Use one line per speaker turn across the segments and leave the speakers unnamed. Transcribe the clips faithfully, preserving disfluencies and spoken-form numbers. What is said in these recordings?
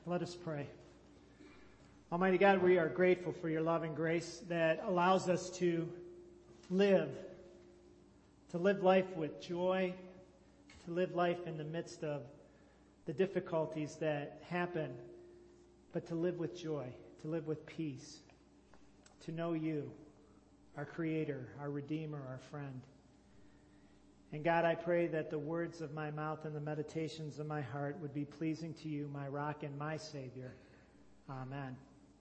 Let us pray. Almighty God, we are grateful for your love and grace that allows us to live, to live life with joy, to live life in the midst of the difficulties that happen, but to live with joy, to live with peace, to know you, our Creator, our Redeemer, our friend. And God, I pray that the words of my mouth and the meditations of my heart would be pleasing to you, my rock and my Savior. Amen.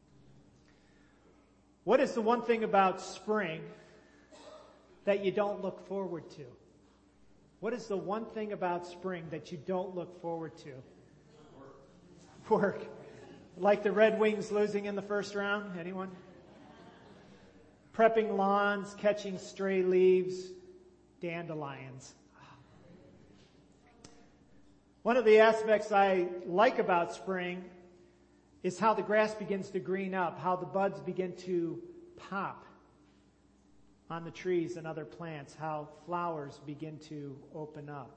What is the one thing about spring that you don't look forward to? What is the one thing about spring that you don't look forward to? Work. Work. Like the Red Wings losing in the first round? Anyone? Prepping lawns, catching stray leaves, dandelions. One of the aspects I like about spring is how the grass begins to green up, how the buds begin to pop on the trees and other plants, how flowers begin to open up.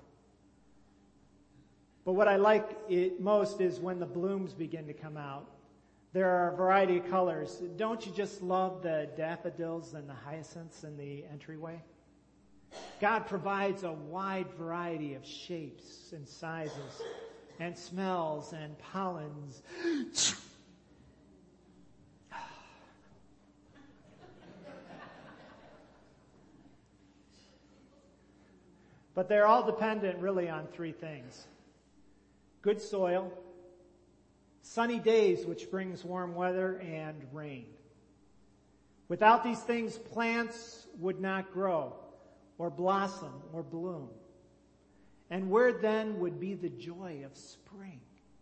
But what I like it most is when the blooms begin to come out. There are a variety of colors. Don't you just love the daffodils and the hyacinths in the entryway? God provides a wide variety of shapes and sizes and smells and pollens. But they're all dependent really on three things. Good soil, sunny days which brings warm weather, and rain. Without these things, plants would not grow or blossom or bloom. And where then would be the joy of spring?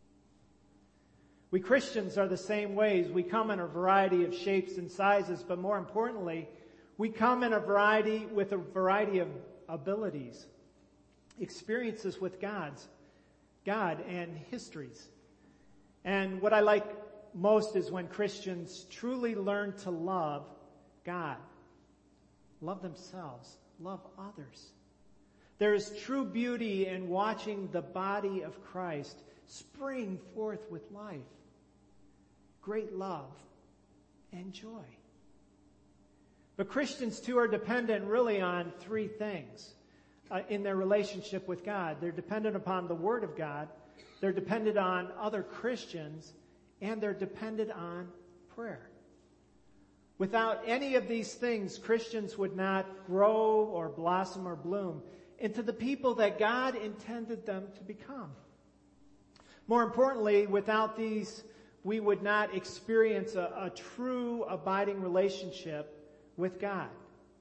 We Christians are the same ways. We come in a variety of shapes and sizes, but more importantly, we come in a variety with a variety of abilities, experiences with God's, God and histories. And what I like most is when Christians truly learn to love God, love themselves, love others. There is true beauty in watching the body of Christ spring forth with life, great love, and joy. But Christians too are dependent really on three things uh, in their relationship with God. They're dependent upon the Word of God, they're dependent on other Christians, and they're dependent on prayer. Without any of these things, Christians would not grow or blossom or bloom into the people that God intended them to become. More importantly, without these, we would not experience a, a true abiding relationship with God.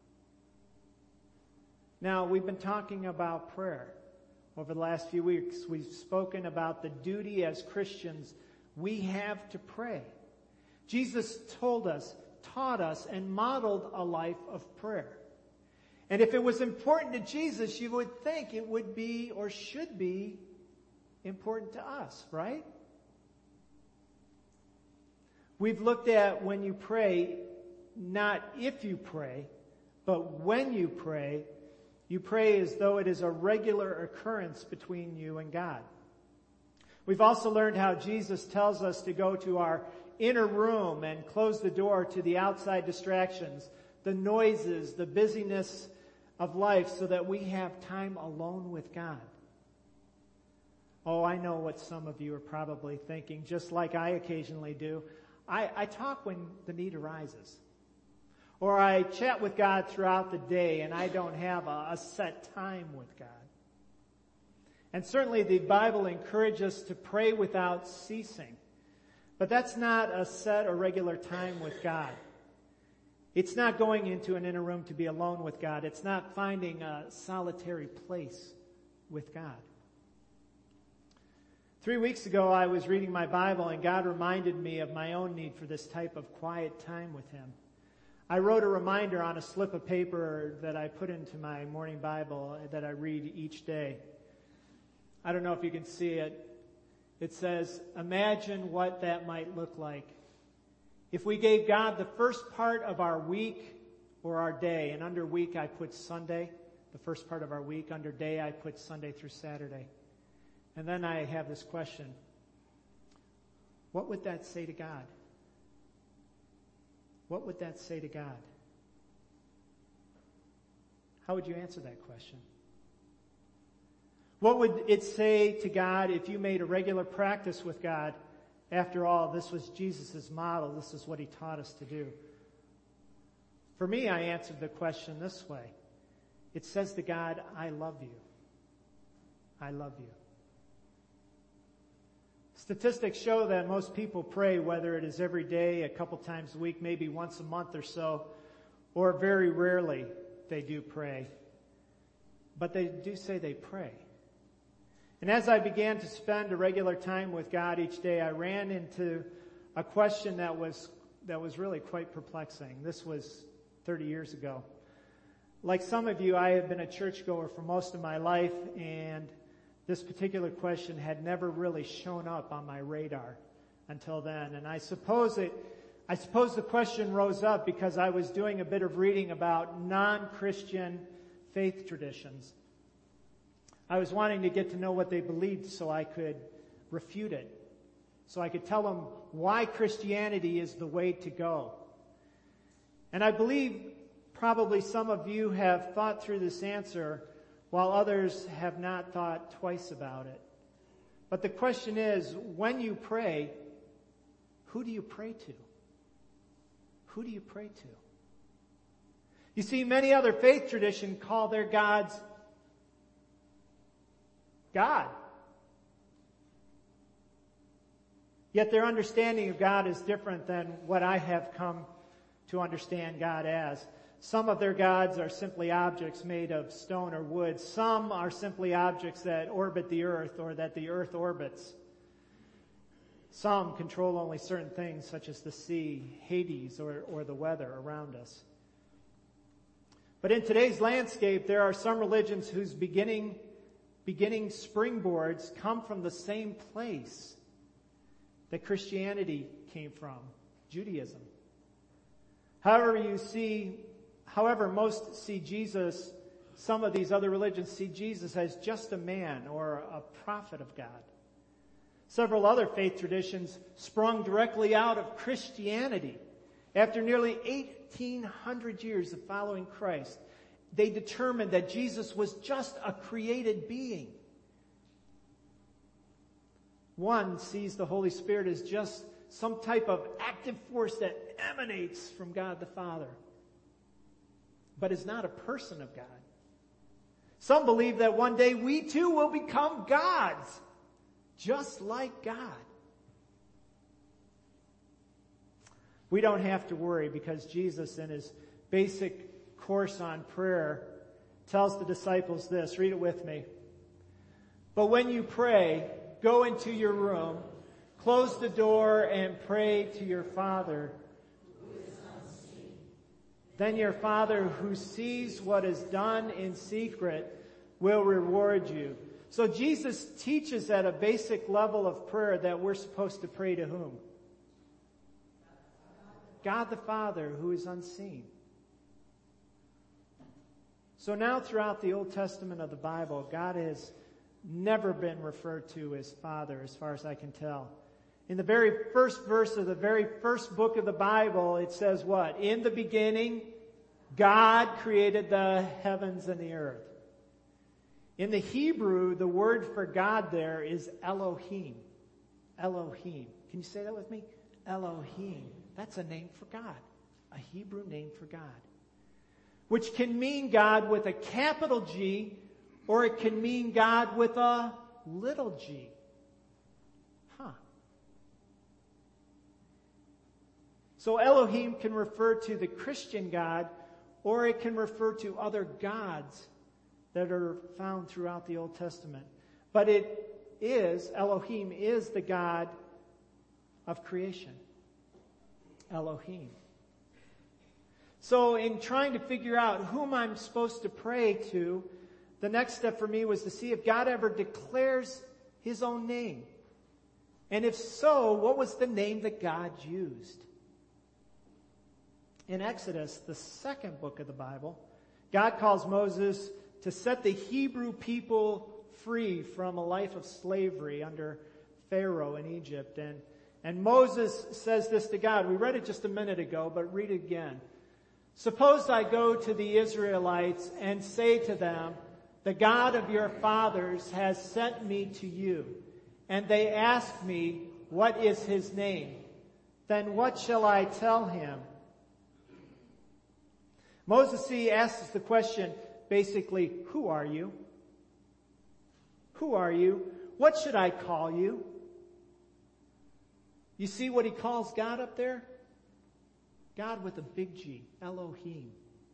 Now, we've been talking about prayer over the last few weeks. We've spoken about the duty as Christians we have to pray. Jesus told us, taught us, and modeled a life of prayer. And if it was important to Jesus, you would think it would be or should be important to us, right? We've looked at when you pray, not if you pray, but when you pray, you pray as though it is a regular occurrence between you and God. We've also learned how Jesus tells us to go to our inner room and close the door to the outside distractions, the noises, the busyness of life, so that we have time alone with God. Oh, I know what some of you are probably thinking, just like I occasionally do. I, I talk when the need arises. Or I chat with God throughout the day and I don't have a, a set time with God. And certainly the Bible encourages us to pray without ceasing. But that's not a set or regular time with God. It's not going into an inner room to be alone with God. It's not finding a solitary place with God. Three weeks ago, I was reading my Bible and God reminded me of my own need for this type of quiet time with Him. I wrote a reminder on a slip of paper that I put into my morning Bible that I read each day. I don't know if you can see it. It says, imagine what that might look like if we gave God the first part of our week or our day. And under week I put Sunday, the first part of our week. Under day I put Sunday through Saturday. And then I have this question. What would that say to God? What would that say to God? How would you answer that question? What would it say to God if you made a regular practice with God? After all, this was Jesus' model. This is what he taught us to do. For me, I answered the question this way. It says to God, I love you. I love you. Statistics show that most people pray, whether it is every day, a couple times a week, maybe once a month or so, or very rarely they do pray. But they do say they pray. And as I began to spend a regular time with God each day, I ran into a question that was that was really quite perplexing. This was thirty years ago. Like some of you, I have been a churchgoer for most of my life, and this particular question had never really shown up on my radar until then. And I suppose it, I suppose the question rose up because I was doing a bit of reading about non-Christian faith traditions. I was wanting to get to know what they believed so I could refute it. So I could tell them why Christianity is the way to go. And I believe probably some of you have thought through this answer while others have not thought twice about it. But the question is, when you pray, who do you pray to? Who do you pray to? You see, many other faith traditions call their gods God. Yet their understanding of God is different than what I have come to understand God as. Some of their gods are simply objects made of stone or wood. Some are simply objects that orbit the earth or that the earth orbits. Some control only certain things such as the sea, Hades, or, or the weather around us. But in today's landscape, there are some religions whose beginning, beginning springboards come from the same place that Christianity came from, Judaism. However, you see, however, most see Jesus, some of these other religions see Jesus as just a man or a prophet of God. Several other faith traditions sprung directly out of Christianity. After nearly eighteen hundred years of following Christ, they determined that Jesus was just a created being. One sees the Holy Spirit as just some type of active force that emanates from God the Father, but is not a person of God. Some believe that one day we too will become gods, just like God. We don't have to worry because Jesus, in his basic course on prayer, tells the disciples this. Read it with me. But when you pray, go into your room, close the door, and pray to your Father. Then your Father who sees what is done in secret will reward you. So Jesus teaches at a basic level of prayer that we're supposed to pray to whom? God the Father who is unseen. So now throughout the Old Testament of the Bible, God has never been referred to as Father as far as I can tell. In the very first verse of the very first book of the Bible, it says what? In the beginning, God created the heavens and the earth. In the Hebrew, the word for God there is Elohim. Elohim. Can you say that with me? Elohim. That's a name for God. A Hebrew name for God. Which can mean God with a capital G, or it can mean God with a little g. Huh. So Elohim can refer to the Christian God, or it can refer to other gods that are found throughout the Old Testament. But it is, Elohim is the God of creation. Elohim. So in trying to figure out whom I'm supposed to pray to, the next step for me was to see if God ever declares his own name. And if so, what was the name that God used? In Exodus, the second book of the Bible, God calls Moses to set the Hebrew people free from a life of slavery under Pharaoh in Egypt. And And Moses says this to God. We read it just a minute ago, but read it again. Suppose I go to the Israelites and say to them, the God of your fathers has sent me to you, and they ask me, what is his name? Then what shall I tell him? Moses, see, asks the question, basically, who are you? Who are you? What should I call you? You see what he calls God up there? God with a big G, Elohim.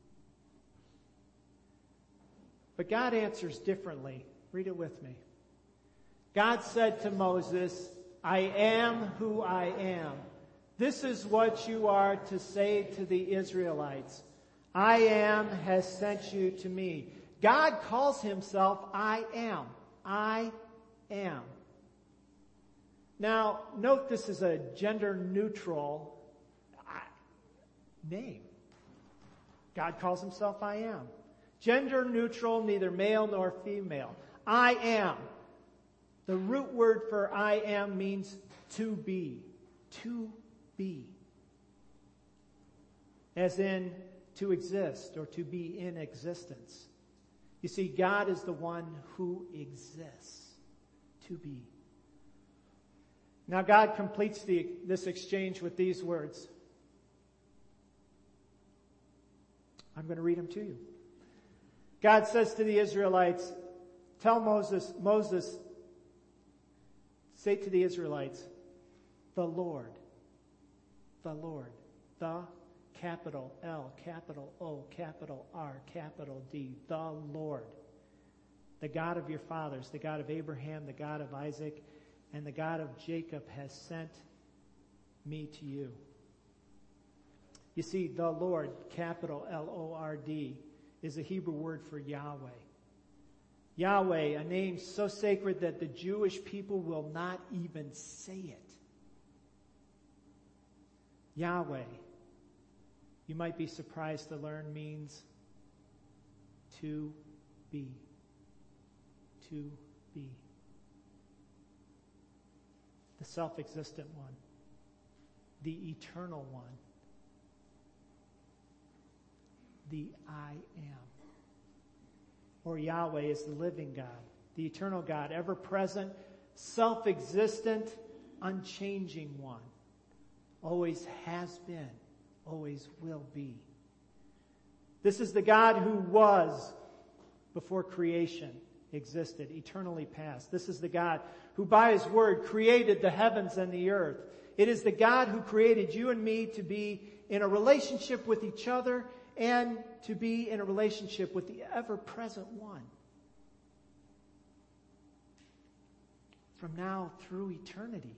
But God answers differently. Read it with me. God said to Moses, I am who I am. This is what you are to say to the Israelites. I am has sent you to me. God calls himself I am. I am. Now, note this is a gender-neutral name. God calls himself I am. Gender-neutral, neither male nor female. I am. The root word for I am means to be. To be. As in to exist or to be in existence. You see, God is the one who exists. To be. Now God completes the, this exchange with these words. I'm going to read them to you. God says to the Israelites, tell Moses, Moses, say to the Israelites, the Lord, the Lord, the capital L, capital O, capital R, capital D, the Lord, the God of your fathers, the God of Abraham, the God of Isaac, and the God of Jacob has sent me to you. You see, the Lord, capital L O R D, is a Hebrew word for Yahweh. Yahweh, a name so sacred that the Jewish people will not even say it. Yahweh, you might be surprised to learn, means to be. To be. The self-existent one. The eternal one. The I am. Or Yahweh is the living God, the eternal God, ever-present, self-existent, unchanging one. Always has been, always will be. This is the God who was before creation existed, eternally past. This is the God who by his word created the heavens and the earth. It is the God who created you and me to be in a relationship with each other and to be in a relationship with the ever-present one. From now through eternity.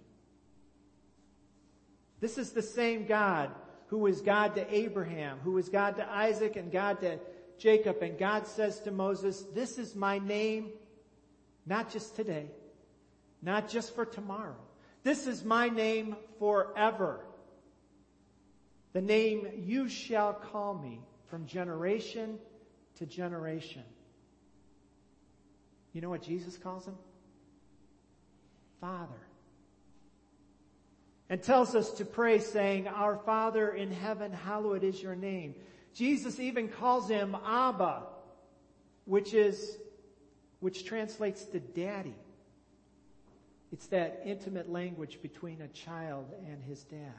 This is the same God who was God to Abraham, who was God to Isaac and God to Jacob. And God says to Moses, this is my name, not just today, not just for tomorrow. This is my name forever. The name you shall call me from generation to generation. You know what Jesus calls him? Father. And tells us to pray saying, Our Father in heaven, hallowed is your name. Jesus even calls him Abba, which is, which translates to daddy. It's that intimate language between a child and his dad.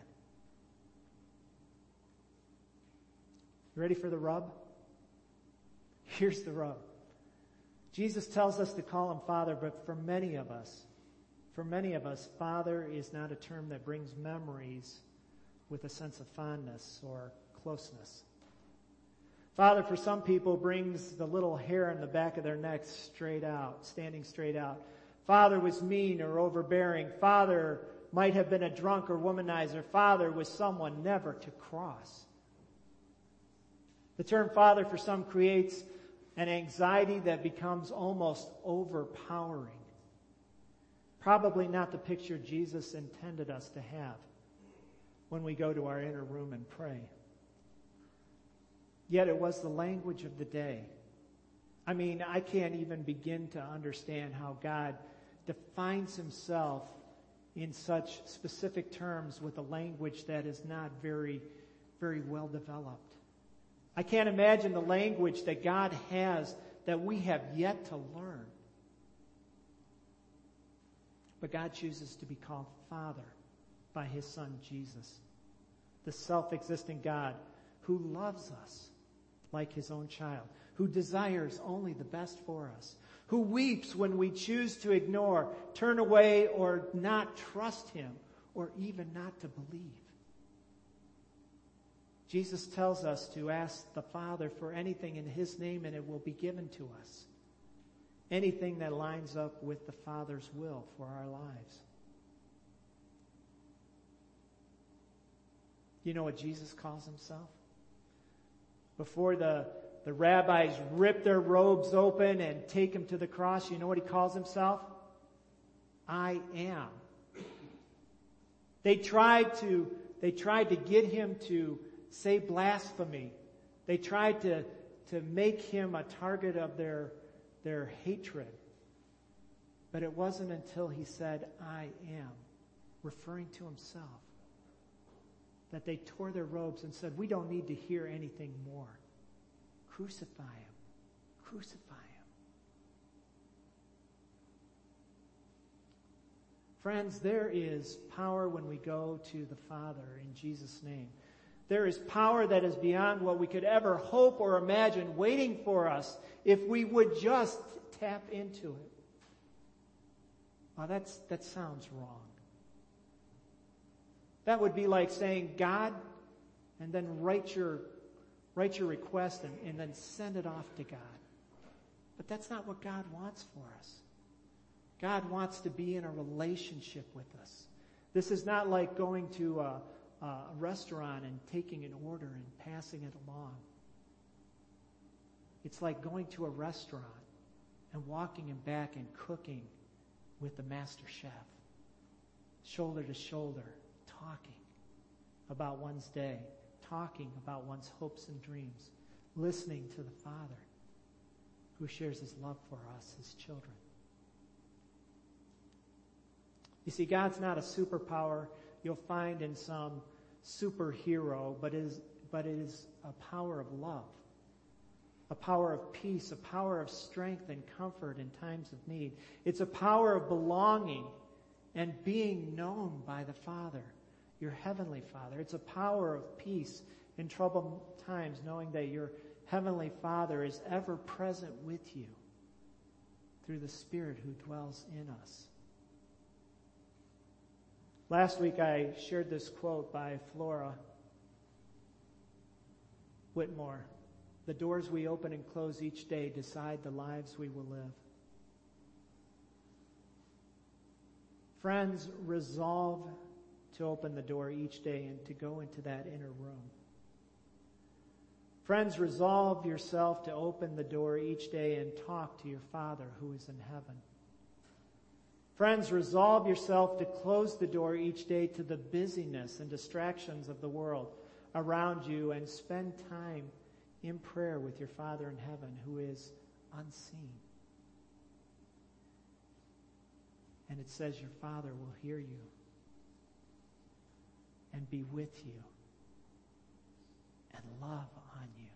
You ready for the rub? Here's the rub. Jesus tells us to call him Father, but for many of us, for many of us, Father is not a term that brings memories with a sense of fondness or closeness. Father, for some people, brings the little hair on the back of their neck straight out, standing straight out. Father was mean or overbearing. Father might have been a drunk or womanizer. Father was someone never to cross. The term father for some creates an anxiety that becomes almost overpowering. Probably not the picture Jesus intended us to have when we go to our inner room and pray. Yet it was the language of the day. I mean, I can't even begin to understand how God defines himself in such specific terms with a language that is not very, very well developed. I can't imagine the language that God has that we have yet to learn. But God chooses to be called Father by His Son Jesus, the self-existing God who loves us like His own child, who desires only the best for us, who weeps when we choose to ignore, turn away, or not trust Him, or even not to believe. Jesus tells us to ask the Father for anything in His name and it will be given to us. Anything that lines up with the Father's will for our lives. You know what Jesus calls Himself? Before the, the rabbis rip their robes open and take Him to the cross, you know what He calls Himself? I am. They tried to, they tried to get Him to say blasphemy. They tried to, to make Him a target of their, their hatred. But it wasn't until He said, I am, referring to Himself, that they tore their robes and said, we don't need to hear anything more. Crucify Him. Crucify Him. Friends, there is power when we go to the Father in Jesus' name. There is power that is beyond what we could ever hope or imagine waiting for us if we would just tap into it. Now that's, that sounds wrong. That would be like saying, God, and then write your, write your request and, and then send it off to God. But that's not what God wants for us. God wants to be in a relationship with us. This is not like going to a, a restaurant and taking an order and passing it along. It's like going to a restaurant and walking in back and cooking with the master chef, shoulder to shoulder, talking about one's day, talking about one's hopes and dreams, listening to the Father who shares His love for us, His children. You see, God's not a superpower you'll find in some superhero, but it is, but it is a power of love, a power of peace, a power of strength and comfort in times of need. It's a power of belonging and being known by the Father, your heavenly Father. It's a power of peace in troubled times, knowing that your heavenly Father is ever present with you through the Spirit who dwells in us. Last week I shared this quote by Flora Whitmore. The doors we open and close each day decide the lives we will live. Friends, resolve to open the door each day and to go into that inner room. Friends, resolve yourself to open the door each day and talk to your Father who is in heaven. Friends, resolve yourself to close the door each day to the busyness and distractions of the world around you and spend time in prayer with your Father in heaven who is unseen. And it says your Father will hear you and be with you and love on you.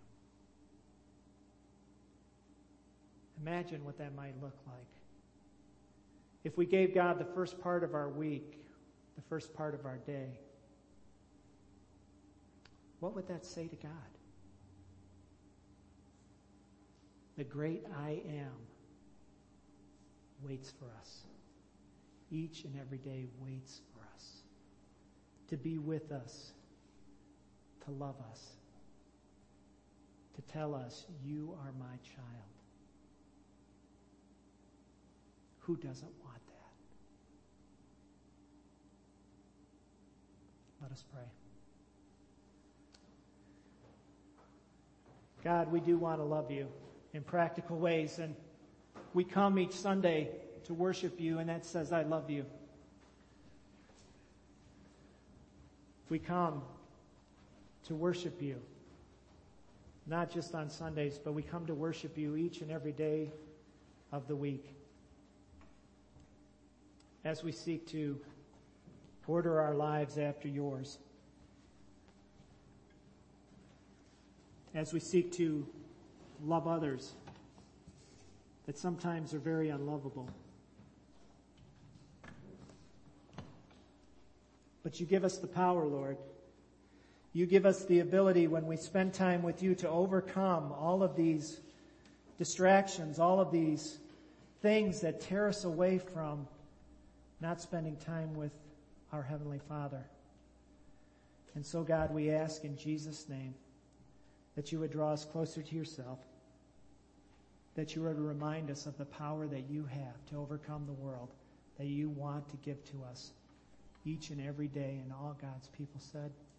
Imagine what that might look like. If we gave God the first part of our week, the first part of our day, what would that say to God? The great I am waits for us. Each and every day waits for us. To be with us, to love us, to tell us, you are my child. Who doesn't want that? Let us pray. God, we do want to love you in practical ways, and we come each Sunday to worship you, and that says, I love you. We come to worship you, not just on Sundays, but we come to worship you each and every day of the week. As we seek to Order our lives after yours. As we seek to love others that sometimes are very unlovable. But you give us the power, Lord. You give us the ability when we spend time with you to overcome all of these distractions, all of these things that tear us away from not spending time with our Heavenly Father. And so, God, we ask in Jesus' name that you would draw us closer to yourself, that you would remind us of the power that you have to overcome the world, that you want to give to us each and every day. And all God's people said,